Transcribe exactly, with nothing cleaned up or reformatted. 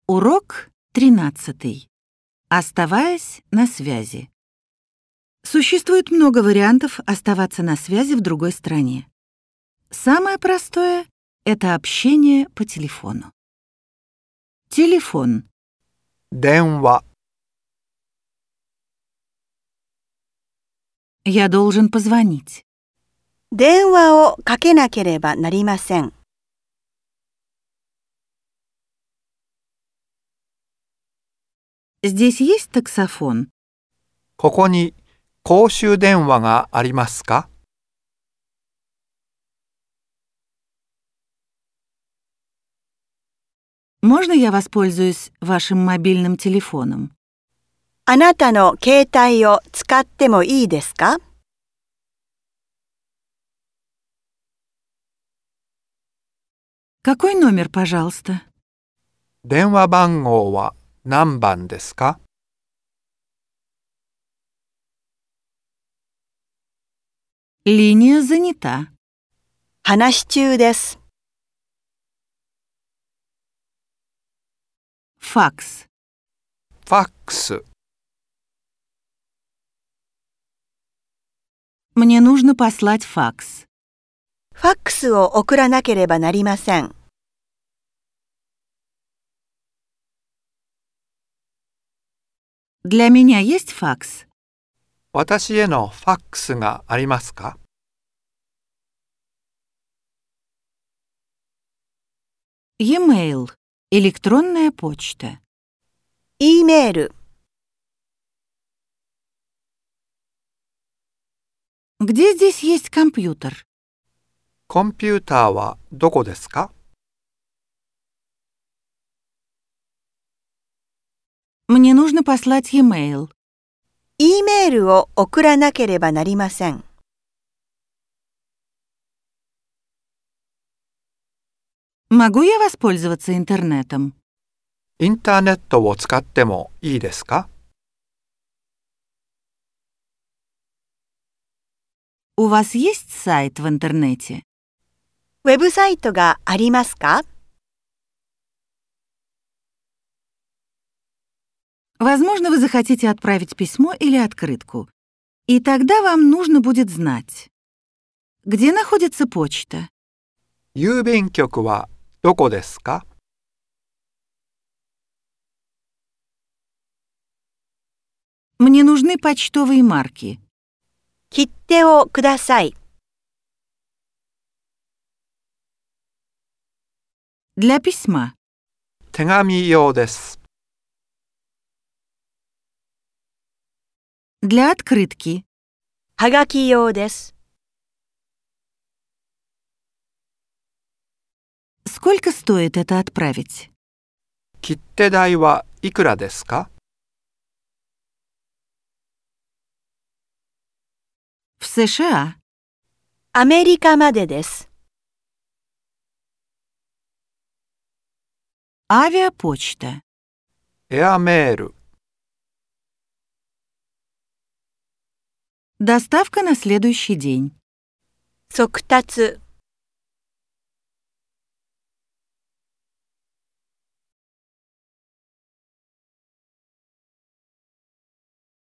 Урок тринадцатый. Оставаясь на связи. Существует много вариантов оставаться на связи в другой стране. Самое простое — это общение по телефону. Телефон. 電話 Я должен позвонить. 電話をかけなければなりません。 Здесь есть таксофон? ここに公衆電話がありますか？ Можно я воспользуюсь вашим мобильным телефоном? あなたの携帯を使ってもいいですか？ Какой номер, пожалуйста? 電話番号は何番ですか？ Линия занята. 話し中です。 Факс. ファックス Мне нужно послать факс. ファックスを送らなければなりません。 Для меня есть факс? 私へのファックスがありますか？ E-mail. Электронная почта. E メール、 Где здесь есть компьютер? コンピューターはどこですか？ Мне нужно послать e-mail. E メールを送らなければなりません。 Могу я воспользоваться интернетом? インターネットを使ってもいいですか？ У вас есть сайт в интернете? ウェブサイトがありますか？ Возможно, вы захотите отправить письмо или открытку. И тогда вам нужно будет знать, где находится почта. 郵便局はどこですか？ Мне нужны почтовые марки. 切手をください。 Для письма. 手紙用です。 Для открытки. はがき用です。 Сколько стоит это отправить? 切手代はいくらですか？ В США. アメリカまでです。 Авиапочта. エアメール Доставка на следующий день. 速達。